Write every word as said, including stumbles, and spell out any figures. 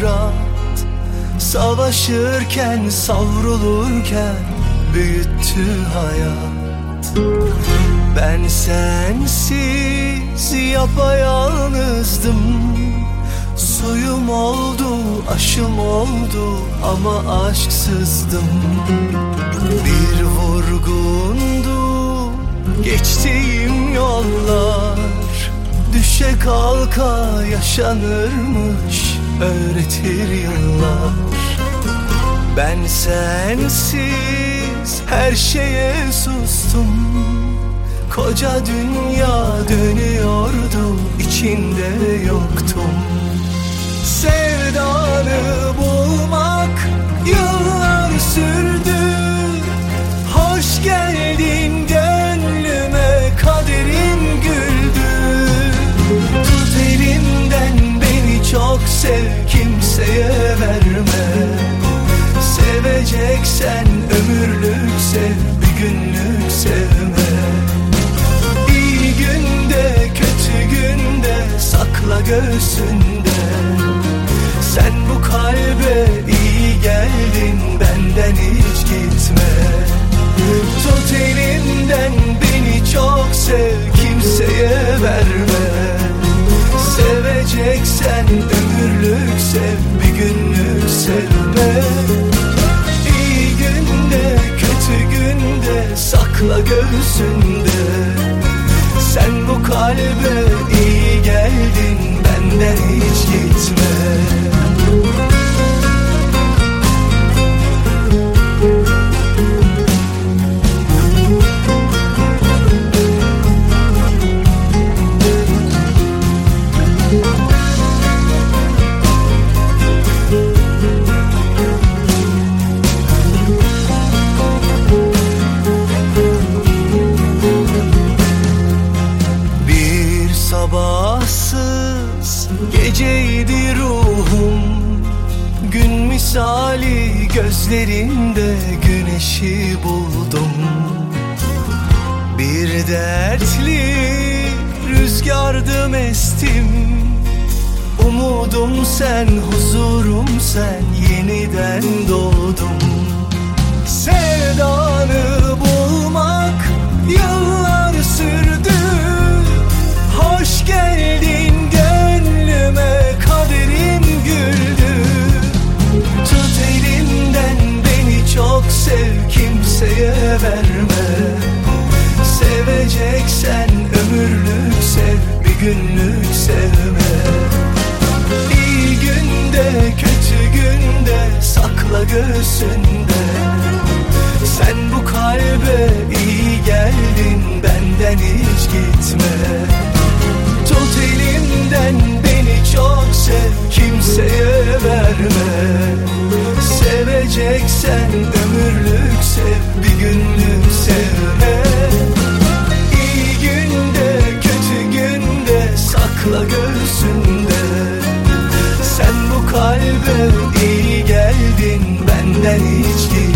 murat, savaşırken savrulurken büyüttü hayat. Ben sensiz yapayalnızdım, suyum oldu, aşım oldu ama aşksızdım. Bir vurgundu geçtiğim yollar, düşe kalka yaşanırmış öğretir yıllar. Ben sensiz her şeye sustum, koca dünya dönüyordu, içinde yoktum. Sevdanı bulmak yıllar sürdü, hoş geldin gönlüme, kaderim güldü. Tut elimden beni çok sev, kimseye verme. Seveceksen ömürlük sev, bir günlük sevme. İyi günde kötü günde sakla göğsünde. Sen bu kalbe iyi geldin, benden hiç gitme. Tut elimden beni çok sev, kimseye verme. Seveceksen ömürlük sev, bir günlük sevme. İyi günde kötü günde sakla göğsünde. Sen bu kalbe iyi geldin, benden hiç gitme. Sabahsız geceydi ruhum, gün misali gözlerinde güneşi buldum. Bir dertli rüzgardım estim, umudum sen, huzurum sen, yeniden doğdum. Sevdanı bulmak yıllar sürdü, hoş geldin gönlüme, kaderim güldü. Tut elimden beni çok sev, kimseye verme. Seveceksen ömürlük sev, bir günlük sevme. İyi günde kötü günde sakla göğsünde. Sen bu kalbe iyi geldin, benden hiç gitme. Tut elimden beni çok sev, kimseye verme. Seveceksen ömürlük sev, bir günlük sevme. İyi günde kötü günde sakla göğsünde. Sen bu kalbe iyi geldin, benden hiç gitme.